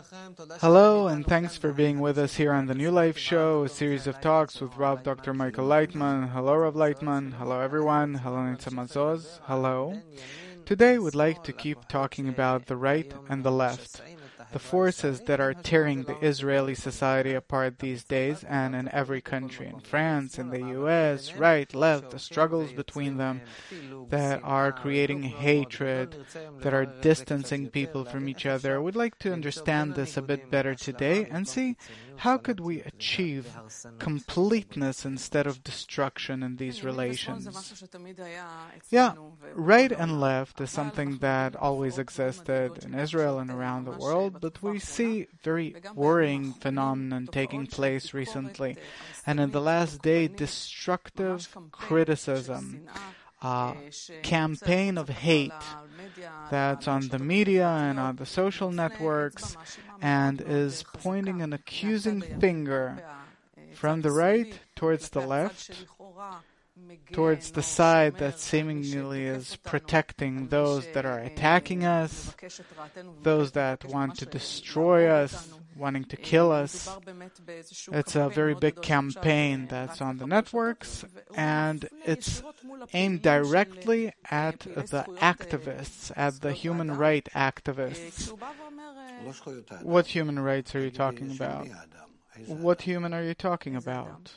Hello, and thanks for being with us here on the New Life Show, a series of talks with Rav Dr. Michael Leitman. Hello, Rav Leitman. Hello, everyone. Hello, Nitza Mazoz. Hello. Today, we'd like to keep talking about the right and the left, the forces that are tearing the Israeli society apart these days and in every country, in France, in the US, right, left, the struggles between them that are creating hatred, that are distancing people from each other. We'd like to understand this a bit better today and see how could we achieve completeness instead of destruction in these relations. Yeah, right and left is something that always existed in Israel and around the world, but we see very worrying phenomenon taking place recently. And in the last day, destructive criticism, campaign of hate that's on the media and on the social networks and is pointing an accusing finger from the right towards the left, towards the side that seemingly is protecting those that are attacking us, those that want to destroy us, wanting to kill us. It's a very big campaign that's on the networks, and it's aimed directly at the activists, at the human rights activists. What human rights are you talking about? What human are you talking about?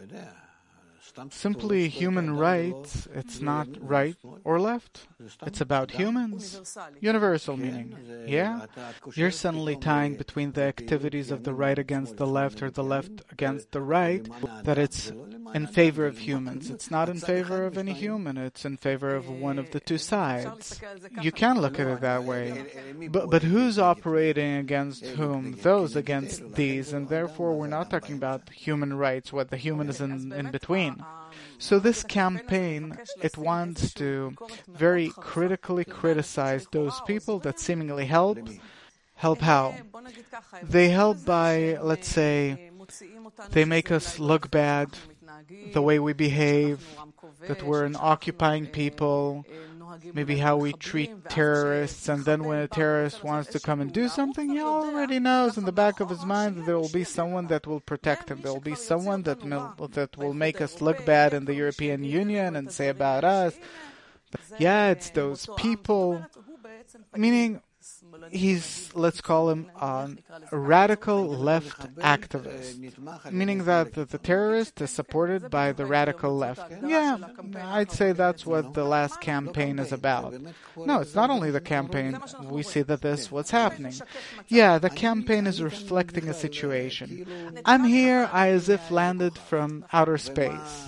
Simply human rights, it's not right or left. It's about humans. Universal meaning. Yeah? You're suddenly tying between the activities of the right against the left or the left against the right, that it's in favor of humans. It's not in favor of any human. It's in favor of one of the two sides. You can look at it that way. But who's operating against whom? Those against these. And therefore, we're not talking about human rights, what the human is in between. So this campaign, it wants to very critically criticize those people that seemingly help. Help how? They help by, let's say, they make us look bad, the way we behave, that we're an occupying people, maybe how we treat terrorists, and then when a terrorist wants to come and do something, he already knows in the back of his mind that there will be someone that will protect him. There will be someone that will make us look bad in the European Union and say about us, yeah, it's those people, meaning he's, let's call him a radical left activist, meaning that the terrorist is supported by the radical left. Yeah, I'd say that's what the last campaign is about. No, it's not only the campaign. We see that this is what's happening. Yeah, the campaign is reflecting a situation. I'm here, I as if landed from outer space.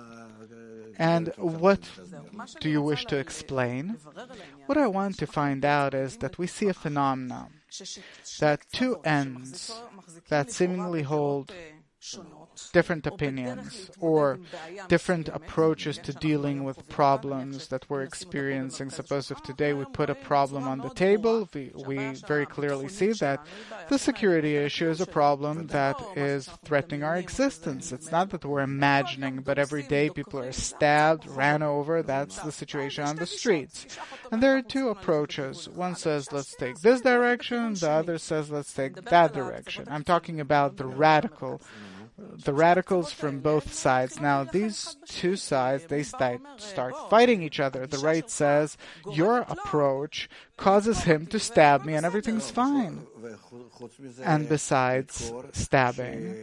And what do you wish to explain? What I want to find out is that we see a phenomenon, that two ends that seemingly hold different opinions or different approaches to dealing with problems that we're experiencing. Suppose if today we put a problem on the table, we very clearly see that the security issue is a problem that is threatening our existence. It's not that we're imagining, but every day people are stabbed, ran over. That's the situation on the streets. And there are two approaches. One says, let's take this direction. The other says, let's take that direction. I'm talking about the radicals from both sides. Now, these two sides, they start fighting each other. The right says, your approach causes him to stab me and everything's fine. And besides stabbing,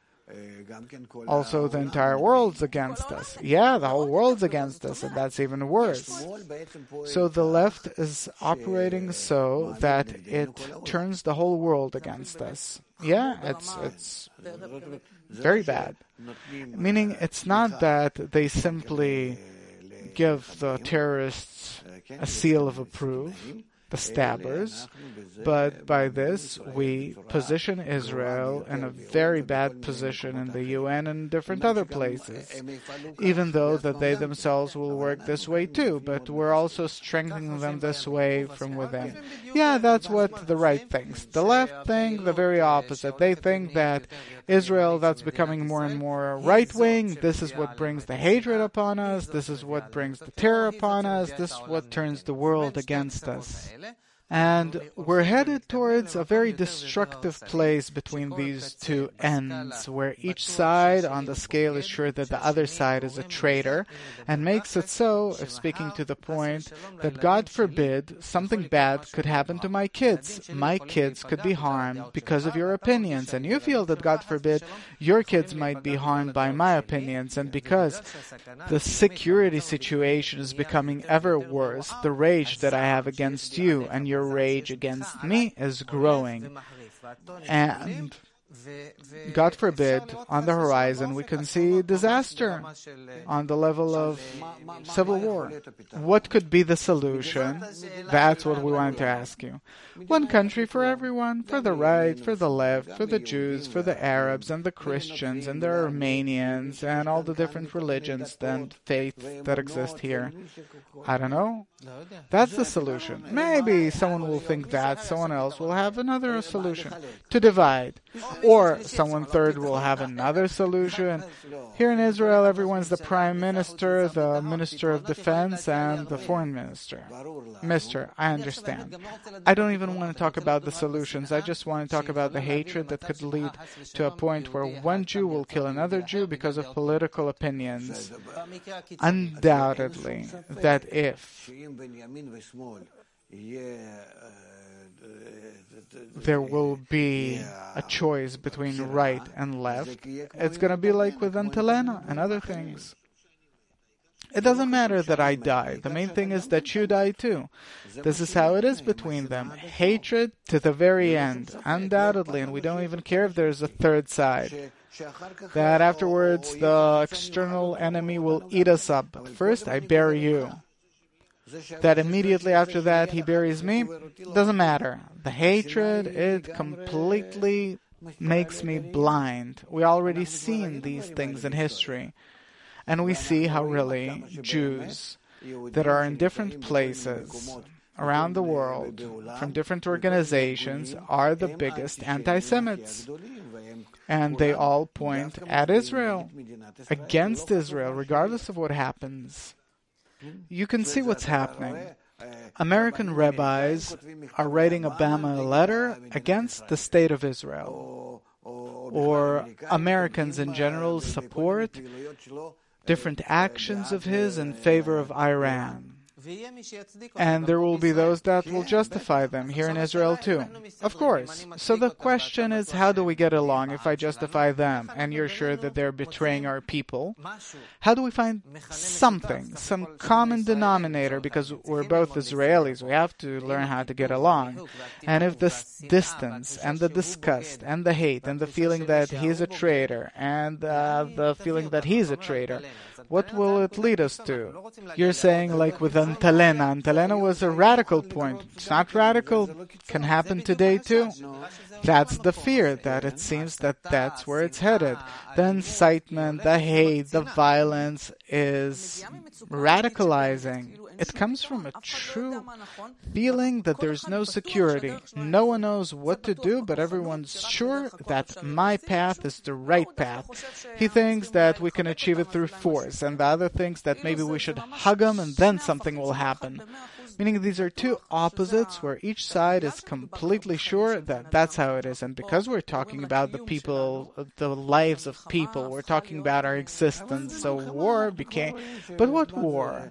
also the entire world's against us. Yeah, the whole world's against us, and that's even worse. So the left is operating so that it turns the whole world against us. Yeah, it's very bad. Meaning it's not that they simply give the terrorists a seal of approval, the stabbers, but by this we position Israel in a very bad position in the UN and different other places, even though that they themselves will work this way too, but we're also strengthening them this way from within. Yeah, that's what the right thinks. The left think the very opposite. They think that Israel, that's becoming more and more right-wing, this is what brings the hatred upon us, this is what brings the terror upon us, this is what turns the world against us. And we're headed towards a very destructive place between these two ends, where each side on the scale is sure that the other side is a traitor, and makes it so, if speaking to the point, that God forbid something bad could happen to my kids. My kids could be harmed because of your opinions, and you feel that God forbid your kids might be harmed by my opinions, and because the security situation is becoming ever worse, the rage that I have against you and your rage against me is growing. And God forbid, on the horizon we can see disaster on the level of civil war. What could be the solution? That's what we want to ask you. One country for everyone, for the right, for the left, for the Jews, for the Arabs and the Christians and the Armenians and all the different religions and faiths that exist here. I don't know. That's the solution. Maybe someone will think that, someone else will have another solution. To divide. Or someone third will have another solution. Here in Israel, everyone's the prime minister, the minister of defense, and the foreign minister. Mister, I understand. I don't even want to talk about the solutions. I just want to talk about the hatred that could lead to a point where one Jew will kill another Jew because of political opinions. Undoubtedly, that if there will be a choice between right and left, it's going to be like with Antelena and other things. It doesn't matter that I die. The main thing is that you die too. This is how it is between them. Hatred to the very end, undoubtedly, and we don't even care if there's a third side. That afterwards the external enemy will eat us up. First, I bury you. That immediately after that he buries me, doesn't matter. The hatred, it completely makes me blind. We already seen these things in history. And we see how really Jews that are in different places around the world, from different organizations, are the biggest anti-Semites. And they all point at Israel, against Israel, regardless of what happens. You can see what's happening. American rabbis are writing Obama a letter against the state of Israel. Or Americans in general support different actions of his in favor of Iran. And there will be those that will justify them here in Israel too. Of course. So the question is, how do we get along if I justify them and you're sure that they're betraying our people? How do we find something, some common denominator? Because we're both Israelis, we have to learn how to get along. And if this distance and the disgust and the hate and the feeling that he's a traitor and the feeling that he's a traitor, what will it lead us to? You're saying like with Antelena. Antelena was a radical point. It's not radical. Can happen today too. That's the fear, that it seems that that's where it's headed. The incitement, the hate, the violence is radicalizing. It comes from a true feeling that there's no security. No one knows what to do, but everyone's sure that my path is the right path. He thinks that we can achieve it through force, and the other thinks that maybe we should hug him and then something will happen. Meaning these are two opposites where each side is completely sure that that's how it is. And because we're talking about the people, the lives of people, we're talking about our existence. So war became... But what war?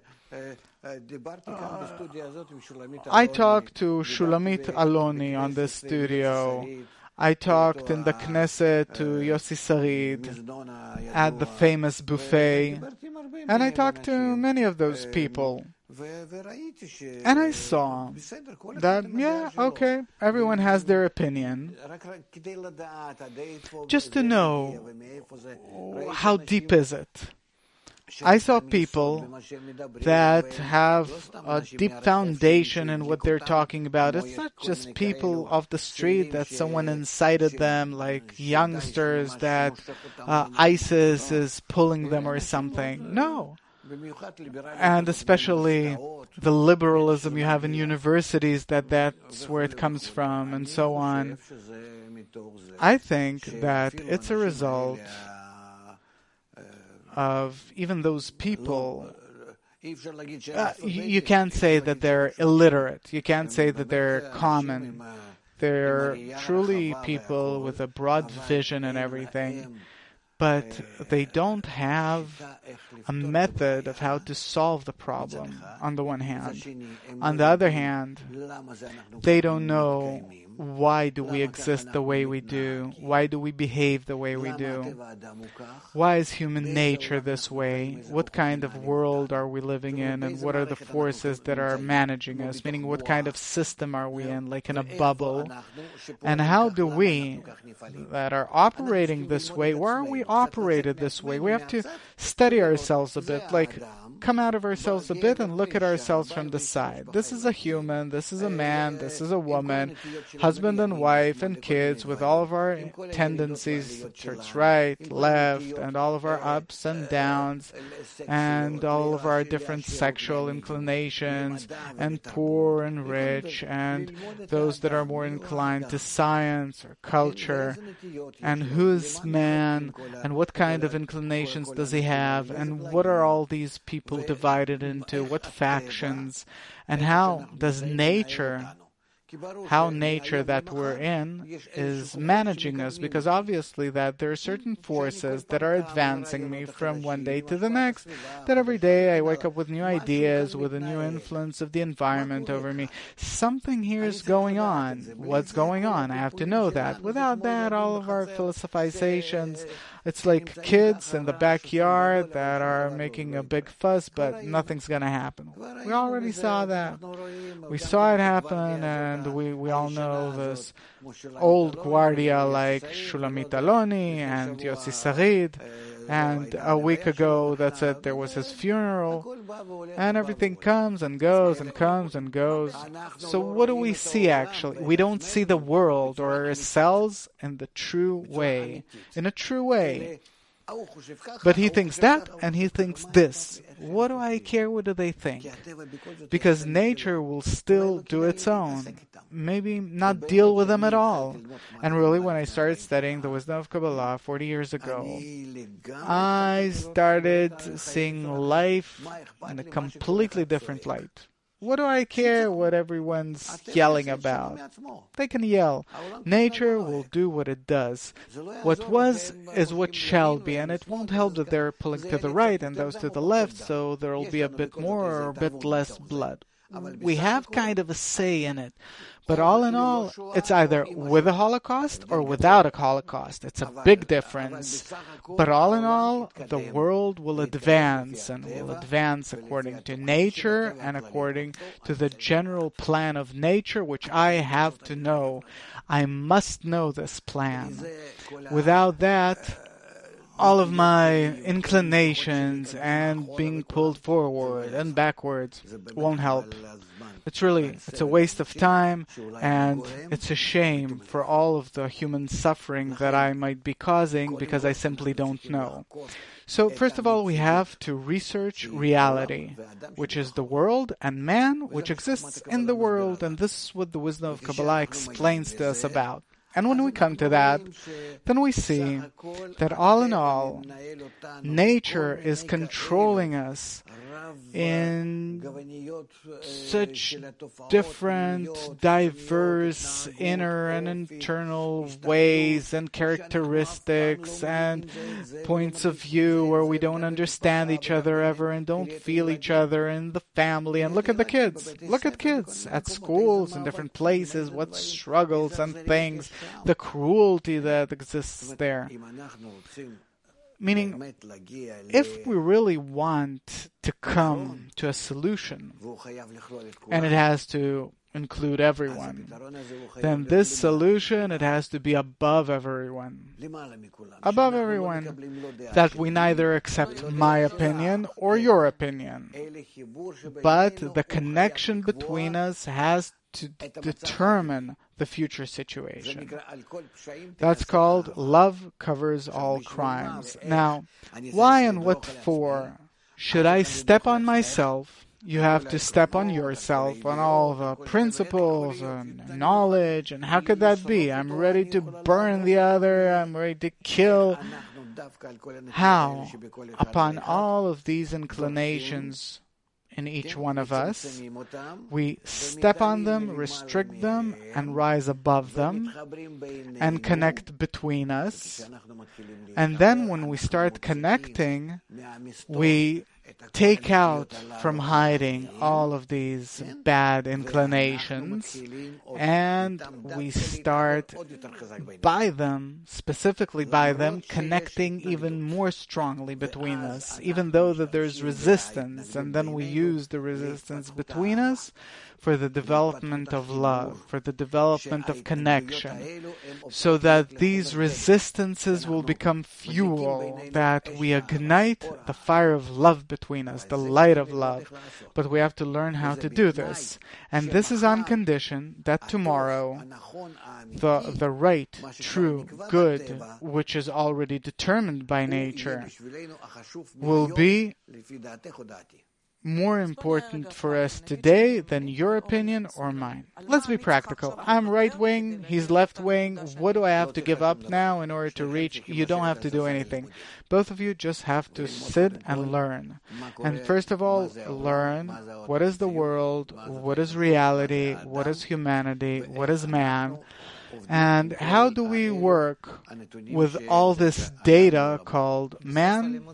I talked to Shulamit Aloni on this studio. I talked in the Knesset to Yossi Sarid at the famous buffet. And I talked to many of those people. And I saw that, yeah, okay, everyone has their opinion. Just to know how deep is it. I saw people that have a deep foundation in what they're talking about. It's not just people off the street that someone incited them, like youngsters that ISIS is pulling them or something. No. And especially the liberalism you have in universities, that's where it comes from, and so on. I think that it's a result of even those people You can't say that they're illiterate. You can't say that they're common. They're truly people with a broad vision and everything, but they don't have a method of how to solve the problem, on the one hand. On the other hand, they don't know why do we exist the way we do? Why do we behave the way we do? Why is human nature this way? What kind of world are we living in, and what are the forces that are managing us? Meaning, what kind of system are we in, like in a bubble? And how do we, that are operating this way, why are we operated this way? We have to study ourselves a bit, like come out of ourselves a bit and look at ourselves from the side. This is a human, this is a man, this is a woman, husband and wife and kids, with all of our tendencies towards right, left, and all of our ups and downs, and all of our different sexual inclinations, and poor and rich, and those that are more inclined to science or culture, and who's man, and what kind of inclinations does he have, and what are all these people divided into, what factions, and how does nature that we're in is managing us, because obviously that there are certain forces that are advancing me from one day to the next, that every day I wake up with new ideas, with a new influence of the environment over me. Something here is going on. What's going on? I have to know that. Without that, all of our philosophizations, it's like kids in the backyard that are making a big fuss, but nothing's going to happen. We already saw that. We saw it happen, and we all know this old guardia like Shulamit Aloni and Yossi Sarid. And a week ago, that's it, there was his funeral, and everything comes and goes and comes and goes. So what do we see actually? We don't see the world or ourselves in the true way, in a true way. But he thinks that, and he thinks this. What do I care? What do they think? Because nature will still do its own. Maybe not deal with them at all. And really, when I started studying the wisdom of Kabbalah 40 years ago, I started seeing life in a completely different light. What do I care what everyone's yelling about? They can yell. Nature will do what it does. What was is what shall be, and it won't help that they're pulling to the right and those to the left, so there will be a bit more or a bit less blood. We have kind of a say in it. But all in all, it's either with a Holocaust or without a Holocaust. It's a big difference. But all in all, the world will advance, and will advance according to nature and according to the general plan of nature, which I have to know. I must know this plan. Without that, all of my inclinations and being pulled forward and backwards won't help. It's a waste of time, and it's a shame for all of the human suffering that I might be causing because I simply don't know. So first of all, we have to research reality, which is the world, and man, which exists in the world, and this is what the wisdom of Kabbalah explains to us about. And when we come to that, then we see that all in all, nature is controlling us in such different, diverse inner and internal ways and characteristics and points of view where we don't understand each other ever and don't feel each other in the family. And look at the kids. Look at kids at schools in different places, what struggles and things, the cruelty that exists there. Meaning, if we really want to come to a solution, and it has to include everyone, then this solution, it has to be above everyone. Above everyone. That we neither accept my opinion or your opinion. But the connection between us has to determine the future situation. That's called love covers all crimes. Now, why and what for? Should I step on myself? You have to step on yourself, on all the principles and knowledge, and how could that be? I'm ready to burn the other, I'm ready to kill. How? Upon all of these inclinations in each one of us. We step on them, restrict them, and rise above them, and connect between us. And then when we start connecting, we take out from hiding all of these bad inclinations, and we start specifically by them, connecting even more strongly between us, even though that there's resistance, and then we use the resistance between us for the development of love, for the development of connection, so that these resistances will become fuel, that we ignite the fire of love between us, the light of love. But we have to learn how to do this. And this is on condition that tomorrow the right, true, good, which is already determined by nature, will be more important for us today than your opinion or mine. Let's be practical. I'm right wing, he's left wing. What do I have to give up now in order to reach? You don't have to do anything. Both of you just have to sit and learn. And first of all, learn what is the world, what is reality, what is humanity, what is man, and how do we work with all this data called man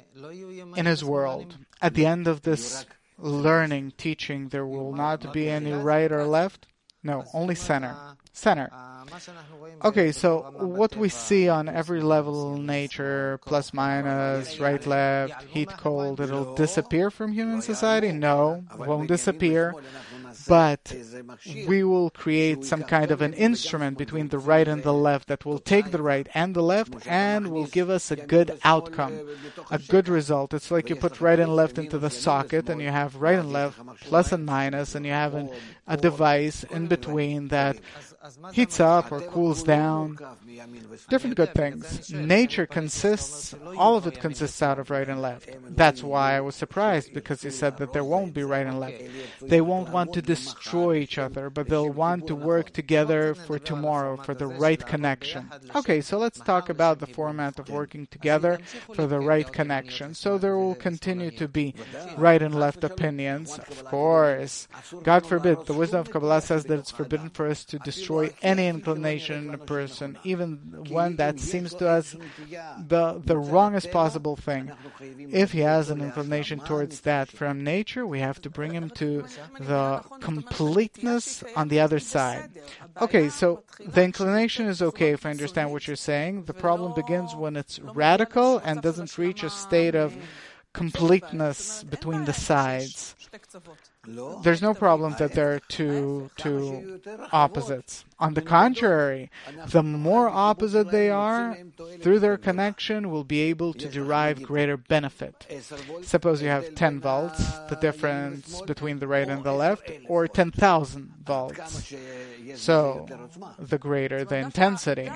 in his world. At the end of this learning, teaching, there will not be any right or left. No, only center. Center. Okay, so what we see on every level in nature, plus minus, right, left, heat, cold, it'll disappear from human society? No, it won't disappear. But we will create some kind of an instrument between the right and the left that will take the right and the left and will give us a good outcome, a good result. It's like you put right and left into the socket, and you have right and left, plus and minus, and you have a device in between that heats up or cools down. Different good things. Nature consists, all of it consists out of right and left. That's why I was surprised, because he said that there won't be right and left. They won't want to destroy each other, but they'll want to work together for tomorrow, for the right connection. Okay, so let's talk about the format of working together for the right connection. So there will continue to be right and left opinions, of course. God forbid, the wisdom of Kabbalah says that it's forbidden for us to destroy any inclination in a person, even one that seems to us the wrongest possible thing. If he has an inclination towards that from nature, we have to bring him to the completeness on the other side. Okay, so the inclination is okay if I understand what you're saying. The problem begins when it's radical and doesn't reach a state of completeness between the sides. There's no problem that there are two opposites. On the contrary, the more opposite they are, through their connection, will be able to derive greater benefit. Suppose you have 10 volts, the difference between the right and the left, or 10,000 volts. So, the greater the intensity.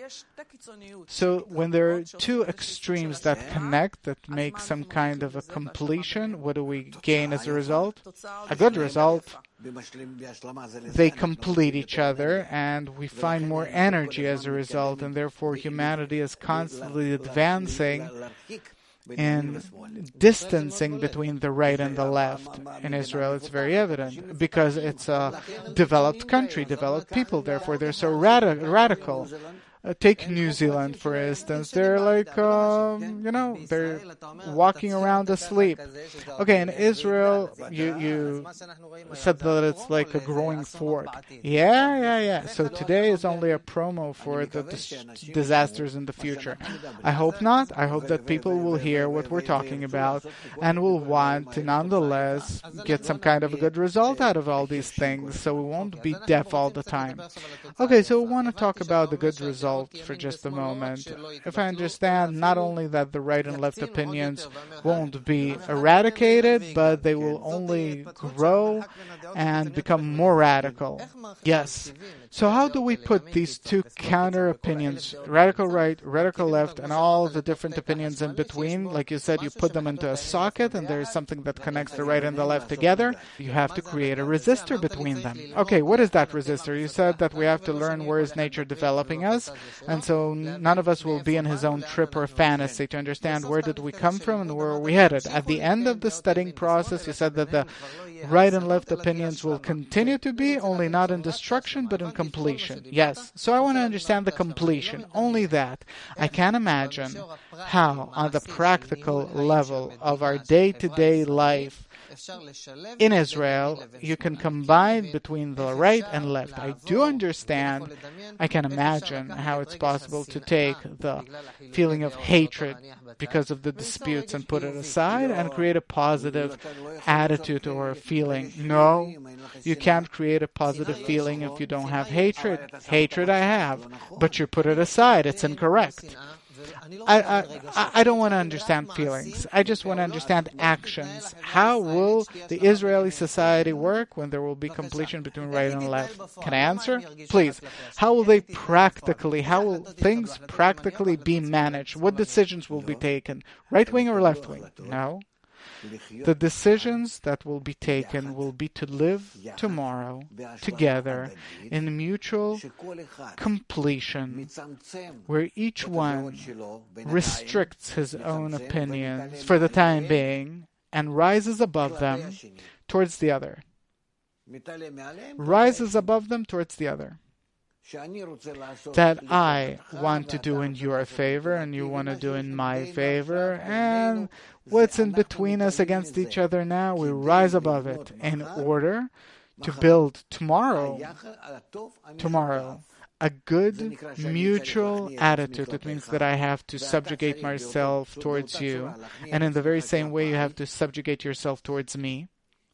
So, when there are two extremes that connect, that make some kind of a completion, what do we gain as a result? A good result. They complete each other, and we find more energy as a result, and therefore humanity is constantly advancing in distancing between the right and the left. In Israel, it's very evident, because it's a developed country, developed people, therefore they're so radical. Take New Zealand, for instance. They're like, they're walking around asleep. Okay, in Israel, you said that it's like a growing fork. Yeah. So today is only a promo for the disasters in the future. I hope not. I hope that people will hear what we're talking about and will want to nonetheless get some kind of a good result out of all these things, so we won't be deaf all the time. Okay, so we want to talk about the good result for just a moment. If I understand, not only that the right and left opinions won't be eradicated, but they will only grow and become more radical. Yes. So how do we put these two counter opinions, radical right, radical left, and all the different opinions in between? Like you said, you put them into a socket, and there's something that connects the right and the left together. You have to create a resistor between them. Okay, what is that resistor? You said that we have to learn where is nature developing us, And so none of us will be in his own trip or fantasy to understand where did we come from and where are we headed. At the end of the studying process, you said that the right and left opinions will continue to be, only not in destruction, but in completion. Yes. So I want to understand the completion. Only that. I can imagine how, on the practical level of our day-to-day life in Israel, you can combine between the right and left. I do understand, I can imagine how it's possible to take the feeling of hatred because of the disputes and put it aside and create a positive attitude or feeling. No, you can't create a positive feeling if you don't have hatred. Hatred I have, but you put it aside. It's incorrect. I don't want to understand feelings. I just want to understand actions. How will the Israeli society work when there will be completion between right and left? Can I answer? Please. How will things practically be managed? What decisions will be taken? Right wing or left wing? No. The decisions that will be taken will be to live tomorrow together in mutual completion, where each one restricts his own opinions for the time being and rises above them towards the other. Rises above them towards the other. That I want to do in your favor and you want to do in my favor, and what's in between us against each other now, we rise above it in order to build tomorrow a good mutual attitude. It means that I have to subjugate myself towards you, and in the very same way you have to subjugate yourself towards me.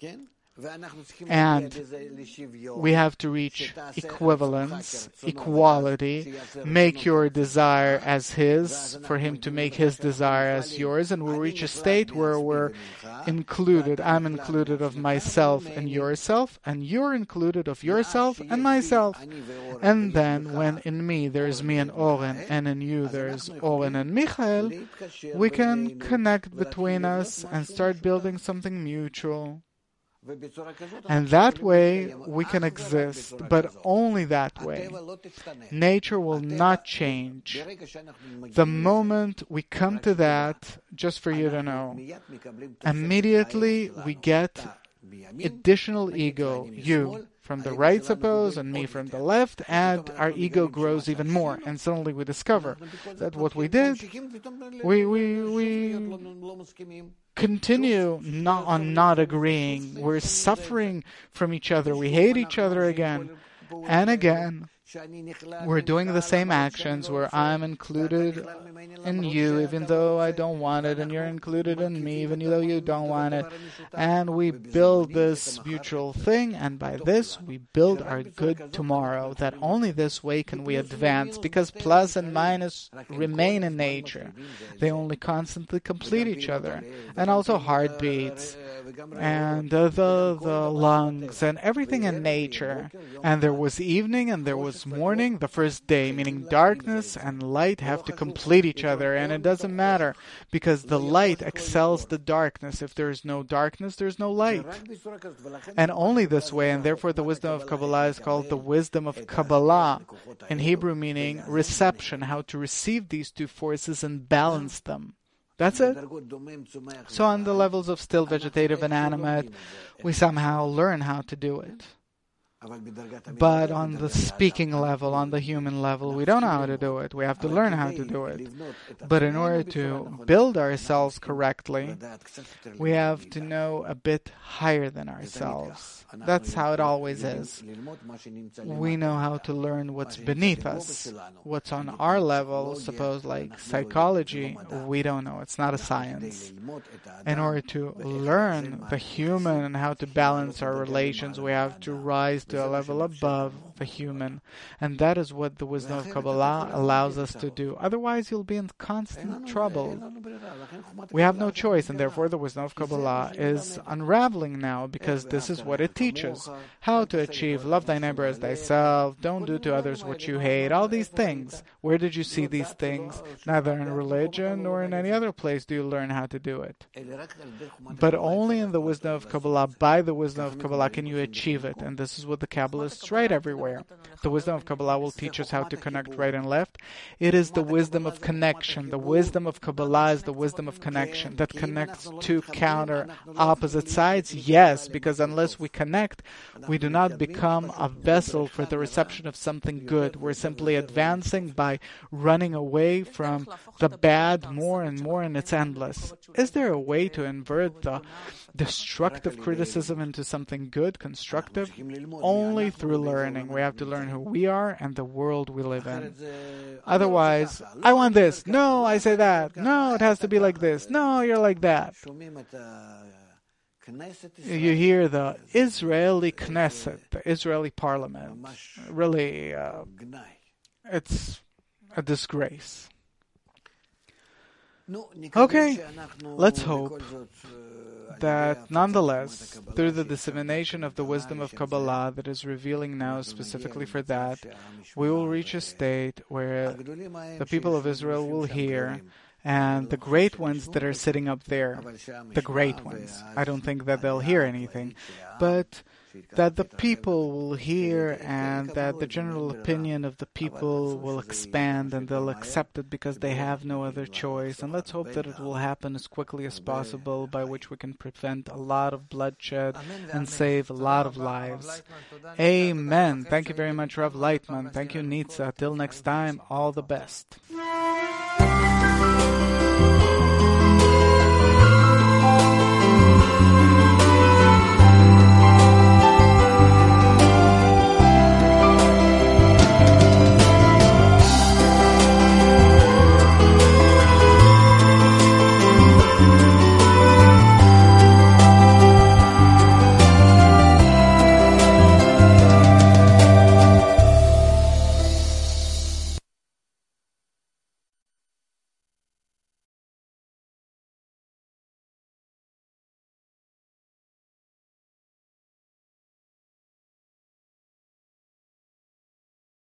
And we have to reach equivalence, equality, make your desire as his, for him to make his desire as yours, and we'll reach a state where we're included. I'm included of myself and yourself, and you're included of yourself and myself. And then when in me there's me and Oren, and in you there's Oren and Michael, we can connect between us and start building something mutual. And that way we can exist, but only that way. Nature will not change. The moment we come to that, just for you to know, immediately we get additional ego, you from the right, suppose, and me from the left, and our ego grows even more. And suddenly we discover that what we did, we continue not agreeing. We're suffering from each other. We hate each other again and again. We're doing the same actions where I'm included in you even though I don't want it, and you're included in me even though you don't want it. And we build this mutual thing, and by this we build our good tomorrow. That only this way can we advance, because plus and minus remain in nature. They only constantly complete each other. And also heartbeats and the lungs and everything in nature. And there was evening and there was morning, the first day, meaning darkness and light have to complete each other, and it doesn't matter because the light excels the darkness. If there is no darkness, there is no light. And only this way, and therefore the wisdom of Kabbalah is called the wisdom of Kabbalah, in Hebrew meaning reception, how to receive these two forces and balance them. That's it. So on the levels of still, vegetative, and animate, we somehow learn how to do it. But on the speaking level, on the human level, we don't know how to do it. We have to learn how to do it. But in order to build ourselves correctly, we have to know a bit higher than ourselves. That's how it always is. We know how to learn what's beneath us. What's on our level, suppose like psychology, we don't know. It's not a science. In order to learn the human and how to balance our relations, we have to rise to a level above the human. And that is what the wisdom of Kabbalah allows us to do. Otherwise, you'll be in constant trouble. We have no choice, and therefore the wisdom of Kabbalah is unraveling now, because this is what it teaches. How to achieve love thy neighbor as thyself, don't do to others what you hate, all these things. Where did you see these things? Neither in religion nor in any other place do you learn how to do it. But only in the wisdom of Kabbalah, by the wisdom of Kabbalah, can you achieve it. And this is what the Kabbalists write everywhere. The wisdom of Kabbalah will teach us how to connect right and left. It is the wisdom of connection. The wisdom of Kabbalah is the wisdom of connection that connects two counter opposite sides. Yes, because unless we connect, we do not become a vessel for the reception of something good. We're simply advancing by running away from the bad more and more, and it's endless. Is there a way to invert the destructive criticism into something good, constructive? Only through learning. We have to learn who we are and the world we live in. Otherwise, I want this. No, I say that. No, it has to be like this. No, you're like that. You hear the Israeli Knesset, the Israeli parliament. Really, it's a disgrace. Okay, let's hope that nonetheless, through the dissemination of the wisdom of Kabbalah that is revealing now specifically for that, we will reach a state where the people of Israel will hear, and the great ones that are sitting up there, the great ones, I don't think that they'll hear anything, but that the people will hear, and that the general opinion of the people will expand, and they'll accept it because they have no other choice. And let's hope that it will happen as quickly as possible, by which we can prevent a lot of bloodshed and save a lot of lives. Amen. Thank you very much, Rav Lightman. Thank you, Nitza. Till next time, all the best.